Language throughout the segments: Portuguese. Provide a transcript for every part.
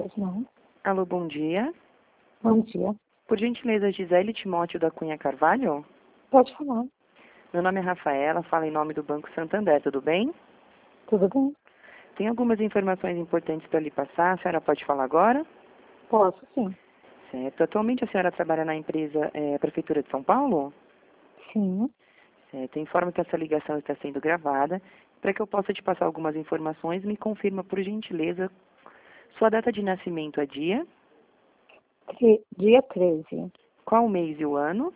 Pois não. Alô, bom dia. Bom dia. Por gentileza, Gisele Timóteo da Cunha Carvalho? Pode falar. Meu nome é Rafaela, falo em nome do Banco Santander, tudo bem? Tudo bem? Tem algumas informações importantes para lhe passar, a senhora pode falar agora? Posso, sim. Certo. Atualmente a senhora trabalha na empresa Prefeitura de São Paulo? Sim. Certo. Informo que essa ligação está sendo gravada. Para que eu possa te passar algumas informações, me confirma, por gentileza, sua data de nascimento é dia, Dia 13. qual o mês e o ano,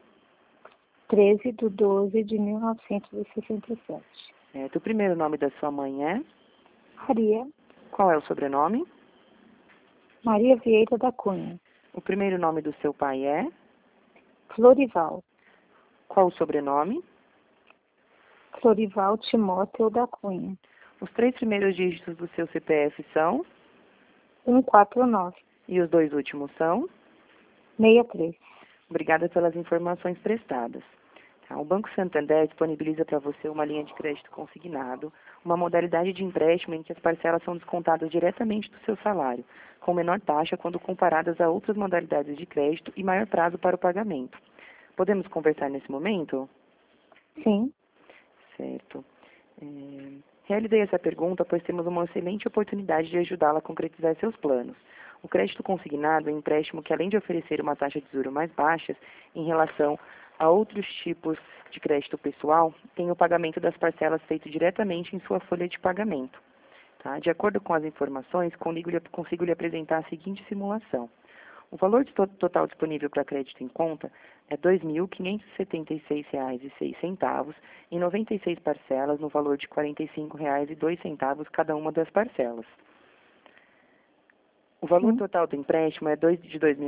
13/12/1967. certo. O primeiro nome da sua mãe é, Maria. qual é o sobrenome, Maria Vieira da Cunha. o primeiro nome do seu pai é, Florival. qual o sobrenome, Florival Timóteo da Cunha. os 3 primeiros dígitos do seu CPF são, 149. e os 2 últimos são. 63. Obrigada pelas informações prestadas. Tá, o Banco Santander disponibiliza para você uma linha de crédito consignado, uma modalidade de empréstimo em que as parcelas são descontadas diretamente do seu salário, com menor taxa quando comparadas a outras modalidades de crédito e maior prazo para o pagamento. Podemos conversar nesse momento? Sim. Certo. Realizei essa pergunta pois temos uma excelente oportunidade de ajudá-la a concretizar seus planos. O crédito consignado é um empréstimo que, além de oferecer uma taxa de juros mais baixas em relação a outros tipos de crédito pessoal, tem o pagamento das parcelas feito diretamente em sua folha de pagamento. Tá? De acordo com as informações, consigo lhe apresentar a seguinte simulação. O valor total disponível para crédito em conta é R$ 2.576,06 em 96 parcelas no valor de R$ 45,02 cada uma das parcelas. O valor total do empréstimo é de R$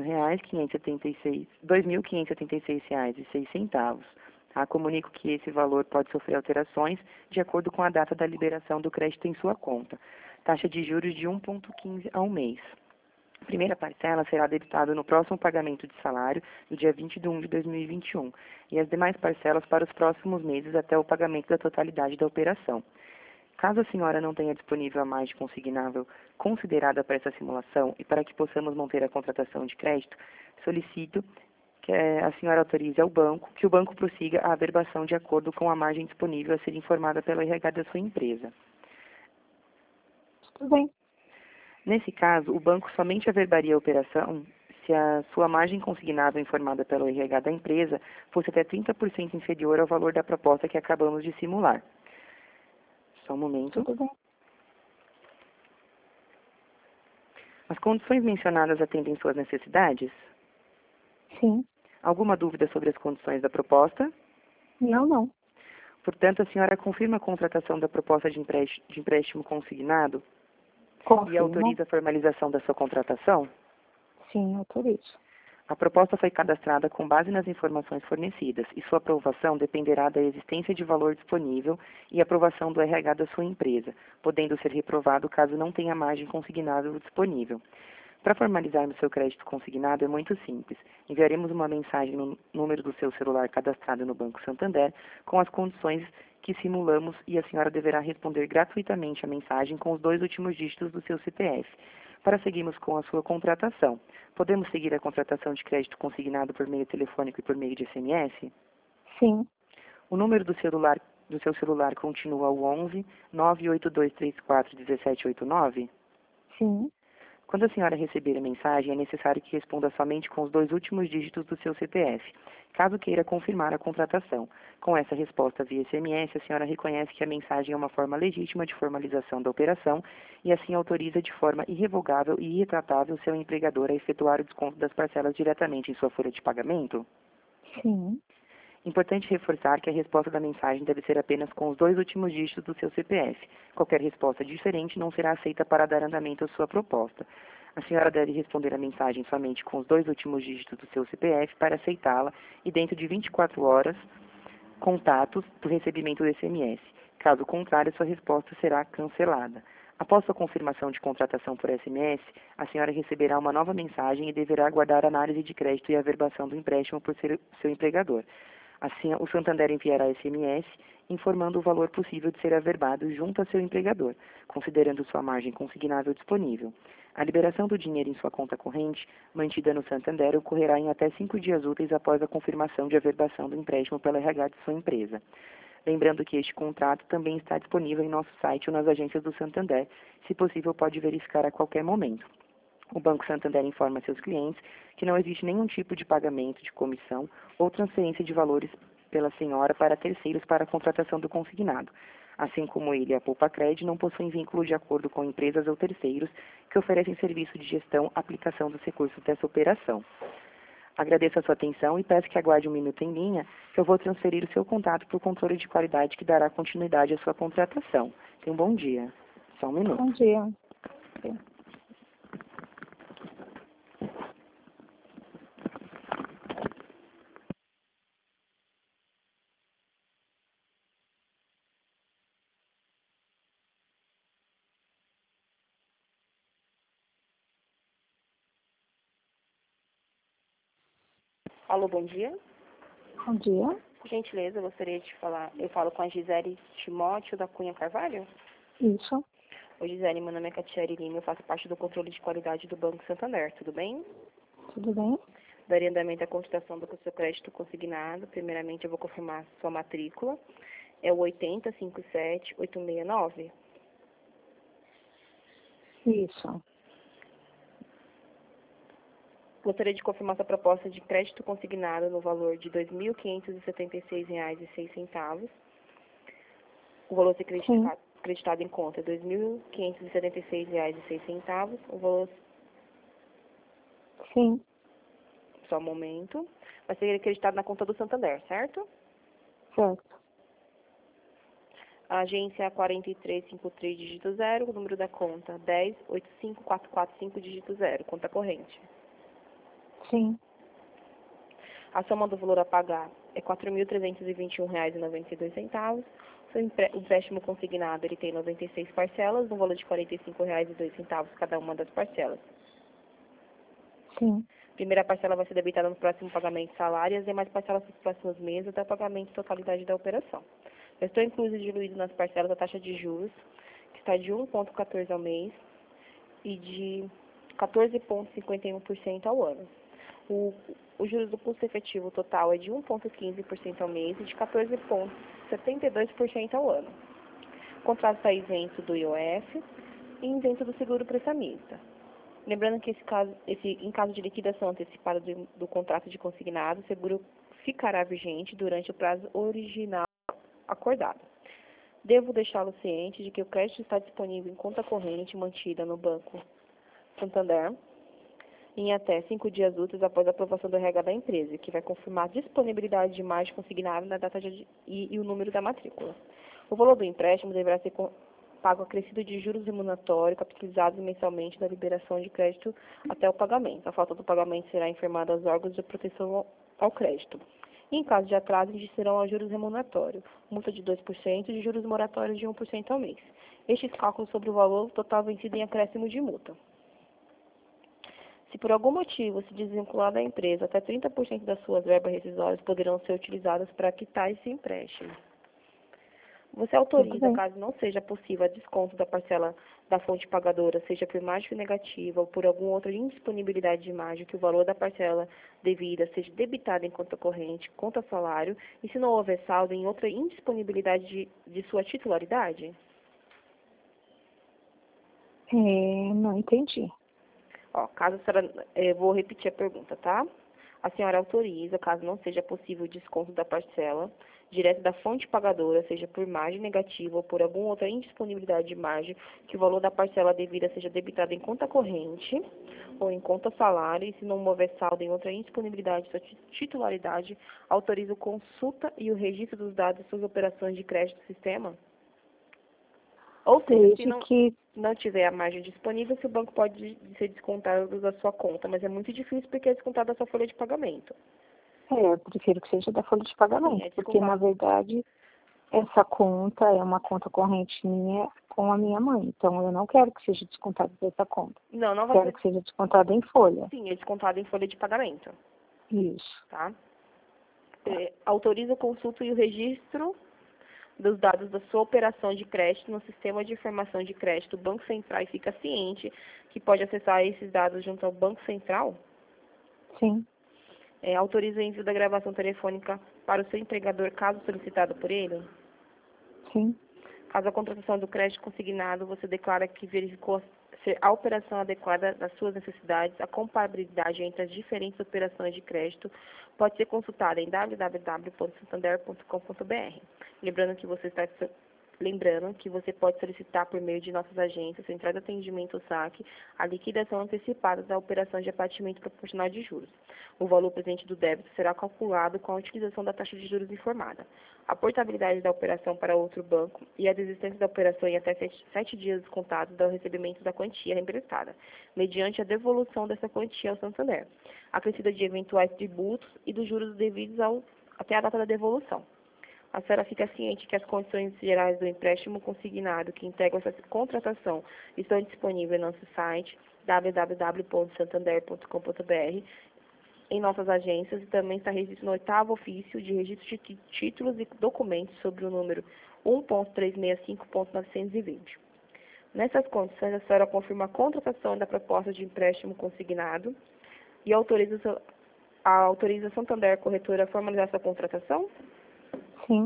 2.576,06. Tá? Comunico que esse valor pode sofrer alterações de acordo com a data da liberação do crédito em sua conta. Taxa de juros de 1,15 ao mês. A primeira parcela será debitada no próximo pagamento de salário, no dia 20 de 1 de 2021, e as demais parcelas para os próximos meses até o pagamento da totalidade da operação. Caso a senhora não tenha disponível a margem consignável considerada para essa simulação e para que possamos manter a contratação de crédito, solicito que a senhora autorize ao banco que o banco prossiga a averbação de acordo com a margem disponível a ser informada pelo RH da sua empresa. Tudo bem. Nesse caso, o banco somente averbaria a operação se a sua margem consignável informada pelo RH da empresa fosse até 30% inferior ao valor da proposta que acabamos de simular. Só um momento. Tudo bem. As condições mencionadas atendem suas necessidades? Sim. Alguma dúvida sobre as condições da proposta? Não. Portanto, a senhora confirma a contratação da proposta de empréstimo consignado e Confirmo. autoriza a formalização da sua contratação? Sim, autorizo. A proposta foi cadastrada com base nas informações fornecidas e sua aprovação dependerá da existência de valor disponível e aprovação do RH da sua empresa, podendo ser reprovado caso não tenha margem consignável disponível. Para formalizarmos seu crédito consignado é muito simples. Enviaremos uma mensagem no número do seu celular cadastrado no Banco Santander com as condições que simulamos e a senhora deverá responder gratuitamente a mensagem com os 2 últimos dígitos do seu CPF. Para seguirmos com a sua contratação, podemos seguir a contratação de crédito consignado por meio telefônico e por meio de SMS? Sim. O número do seu celular continua o 11 98234 1789? Sim. Quando a senhora receber a mensagem, é necessário que responda somente com os 2 últimos dígitos do seu CPF, caso queira confirmar a contratação. Com essa resposta via SMS, a senhora reconhece que a mensagem é uma forma legítima de formalização da operação e assim autoriza de forma irrevogável e irretratável seu empregador a efetuar o desconto das parcelas diretamente em sua folha de pagamento? Sim. Importante reforçar que a resposta da mensagem deve ser apenas com os 2 últimos dígitos do seu CPF. Qualquer resposta diferente não será aceita para dar andamento à sua proposta. A senhora deve responder a mensagem somente com os 2 últimos dígitos do seu CPF para aceitá-la e dentro de 24 horas, contatos do recebimento do SMS. Caso contrário, sua resposta será cancelada. Após sua confirmação de contratação por SMS, a senhora receberá uma nova mensagem e deverá aguardar a análise de crédito e averbação do empréstimo por seu empregador. Assim, o Santander enviará SMS informando o valor possível de ser averbado junto a seu empregador, considerando sua margem consignável disponível. A liberação do dinheiro em sua conta corrente, mantida no Santander, ocorrerá em até 5 dias úteis após a confirmação de averbação do empréstimo pela RH de sua empresa. Lembrando que este contrato também está disponível em nosso site ou nas agências do Santander. Se possível, pode verificar a qualquer momento. O Banco Santander informa seus clientes que não existe nenhum tipo de pagamento de comissão ou transferência de valores pela senhora para terceiros para a contratação do consignado. Assim como ele e a Poupa-Cred não possuem vínculo de acordo com empresas ou terceiros que oferecem serviço de gestão, aplicação dos recursos dessa operação. Agradeço a sua atenção e peço que aguarde um minuto em linha, que eu vou transferir o seu contato para o controle de qualidade que dará continuidade à sua contratação. Tenha um bom dia. Só um minuto. Bom dia. Alô, bom dia. Bom dia. Por gentileza, eu gostaria de falar. Eu falo com a Gisele Timóteo da Cunha Carvalho. Isso. Oi, Gisele, meu nome é Catiele Lima, eu faço parte do controle de qualidade do Banco Santander, tudo bem? Tudo bem? Daria andamento à contratação do seu crédito consignado. Primeiramente, eu vou confirmar sua matrícula. É o 8057869. Isso. Gostaria de confirmar sua proposta de crédito consignado no valor de R$ 2.576,06. O valor a ser acreditado em conta é R$ 2.576,06. O valor, Sim. só um momento, vai ser acreditado na conta do Santander, certo? Certo. A agência é 4353 dígito 0, o número da conta 1085445 dígito 0, conta corrente. Sim. A soma do valor a pagar é R$ 4.321,92. O empréstimo consignado ele tem 96 parcelas, no valor de R$ 45,02 cada uma das parcelas. Sim. Primeira parcela vai ser debitada no próximo pagamento de salário e as demais parcelas nos próximos meses até o pagamento de totalidade da operação. Eu estou incluso e diluído nas parcelas a taxa de juros, que está de 1,14 ao mês e de 14,51% ao ano. O juros do custo efetivo total é de 1,15% ao mês e de 14,72% ao ano. O contrato está isento do IOF e isento do seguro prestamista. Lembrando que em caso de liquidação antecipada do contrato de consignado, o seguro ficará vigente durante o prazo original acordado. Devo deixá-lo ciente de que o crédito está disponível em conta corrente mantida no Banco Santander em até 5 dias úteis após a aprovação do RH da empresa, que vai confirmar a disponibilidade de margem consignada na data e o número da matrícula. O valor do empréstimo deverá ser pago acrescido de juros remuneratórios capitalizados mensalmente da liberação de crédito até o pagamento. A falta do pagamento será informada aos órgãos de proteção ao crédito. E, em caso de atraso, serão aos juros remuneratórios, multa de 2% e juros moratórios de 1% ao mês. Estes cálculos sobre o valor total vencido em acréscimo de multa. Se por algum motivo se desvincular da empresa, até 30% das suas verbas rescisórias poderão ser utilizadas para quitar esse empréstimo. Você autoriza, caso não seja possível, a desconto da parcela da fonte pagadora, seja por margem negativa ou por alguma outra indisponibilidade de margem, que o valor da parcela devida seja debitado em conta corrente, conta salário, e se não houver saldo em outra indisponibilidade de sua titularidade? Não entendi. Caso a senhora, vou repetir a pergunta, tá? A senhora autoriza, caso não seja possível o desconto da parcela direto da fonte pagadora, seja por margem negativa ou por alguma outra indisponibilidade de margem, que o valor da parcela devida seja debitado em conta corrente ou em conta salário, e se não houver saldo em outra indisponibilidade de sua titularidade, autoriza a consulta e o registro dos dados de suas operações de crédito do sistema? Ou seja, se não tiver a margem disponível, se o banco pode ser descontado da sua conta, mas é muito difícil porque é descontado da sua folha de pagamento. Eu prefiro que seja da folha de pagamento, Sim, porque, na verdade, essa conta é uma conta corrente minha com a minha mãe. Então, eu não quero que seja descontado dessa conta. Não vai Quero que seja descontado em folha. Sim, é descontado em folha de pagamento. Isso. Tá? Autoriza a consulta e o registro dos dados da sua operação de crédito no sistema de informação de crédito do Banco Central e fica ciente que pode acessar esses dados junto ao Banco Central? Sim, Autoriza o envio da gravação telefônica para o seu empregador, caso solicitado por ele? sim, Caso a contratação do crédito consignado, você declara que verificou ser a operação adequada das suas necessidades, a comparabilidade entre as diferentes operações de crédito pode ser consultada em www.santander.com.br. Lembrando que você pode solicitar por meio de nossas agências, centrais de atendimento ou saque, a liquidação antecipada da operação de abatimento proporcional de juros. O valor presente do débito será calculado com a utilização da taxa de juros informada. A portabilidade da operação para outro banco e a desistência da operação em até 7 dias descontados do recebimento da quantia reembolsada, mediante a devolução dessa quantia ao Santander, acrescida de eventuais tributos e dos juros devidos até a data da devolução. A senhora fica ciente que as condições gerais do empréstimo consignado que integram essa contratação estão disponíveis no nosso site www.santander.com.br, em nossas agências, e também está registrado no 8º ofício de registro de títulos e documentos sobre o número 1.365.920. Nessas condições, a senhora confirma a contratação da proposta de empréstimo consignado e autoriza a Santander Corretora a formalizar sua contratação? sim.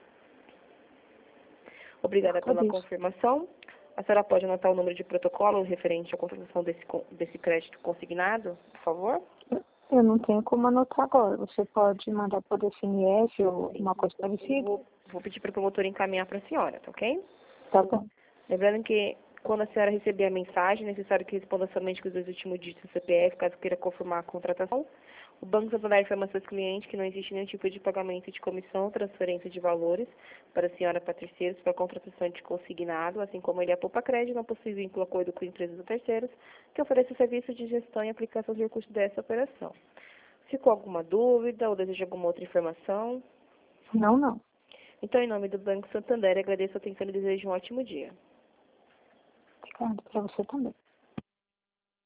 Obrigada pela Isso. confirmação. A senhora pode anotar o número de protocolo referente à contratação desse crédito consignado, por favor? Eu não tenho como anotar agora. Você pode mandar por SMS ou uma coisa parecida? Vou pedir para o promotor encaminhar para a senhora, tá ok? Tá bom. Lembrando que quando a senhora receber a mensagem, é necessário que responda somente com os 2 últimos dígitos do CPF, caso queira confirmar a contratação. O Banco Santander informa seus clientes que não existe nenhum tipo de pagamento de comissão ou transferência de valores para a senhora para terceiros para contratação de consignado, assim como ele é poupa crédito, não possui vínculo acordo com empresas ou terceiros que ofereçam serviço de gestão e aplicação de recursos dessa operação. Ficou alguma dúvida ou deseja alguma outra informação? Não, não. Então, em nome do Banco Santander, agradeço a atenção e desejo um ótimo dia. Obrigada para você também.